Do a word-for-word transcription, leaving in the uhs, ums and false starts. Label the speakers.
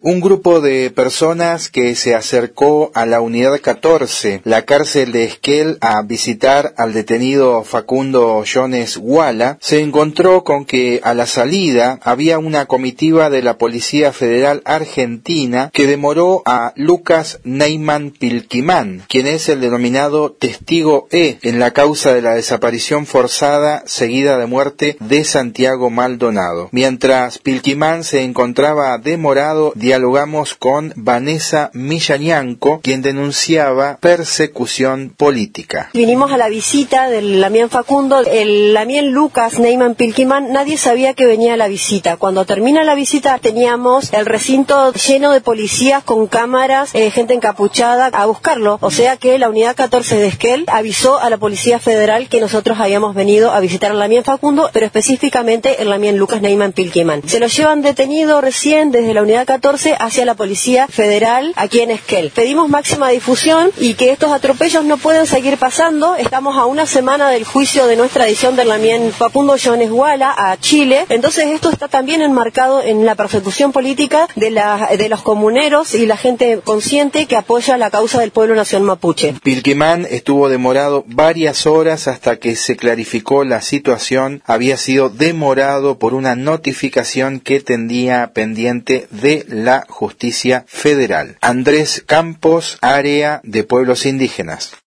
Speaker 1: Un grupo de personas que se acercó a la unidad catorce, la cárcel de Esquel, a visitar al detenido Facundo Jones Guala, se encontró con que a la salida había una comitiva de la Policía Federal Argentina que demoró a Lucas Neyman Pilquimán, quien es el denominado Testigo E en la causa de la desaparición forzada seguida de muerte de Santiago Maldonado. Mientras Pilquimán se encontraba demorado, dialogamos con Vanessa Millañanco, quien denunciaba persecución política.
Speaker 2: Vinimos a la visita del Lamián Facundo, el Lamián Lucas Neyman Pilquimán, nadie sabía que venía a la visita. Cuando termina la visita teníamos el recinto lleno de policías con cámaras, eh, gente encapuchada a buscarlo, o sea que la unidad catorce de Esquel avisó a la Policía Federal que nosotros habíamos venido a visitar al Lamián Facundo, pero específicamente el Lamián Lucas Neyman Pilquimán. Se lo llevan detenido recién desde la unidad catorce hacia la Policía Federal aquí en Esquel. Pedimos máxima difusión y que estos atropellos no pueden seguir pasando. Estamos a una semana del juicio de nuestra edición del Lamián Facundo Jones Guala a Chile. Entonces esto está también enmarcado en la persecución política de, la, de los comuneros y la gente consciente que apoya la causa del pueblo nación mapuche.
Speaker 1: Pilquimán estuvo demorado varias horas hasta que se clarificó la situación. Había sido demorado por una notificación que tendía pendiente de la Justicia Federal. Andrés Campos, Área de Pueblos Indígenas.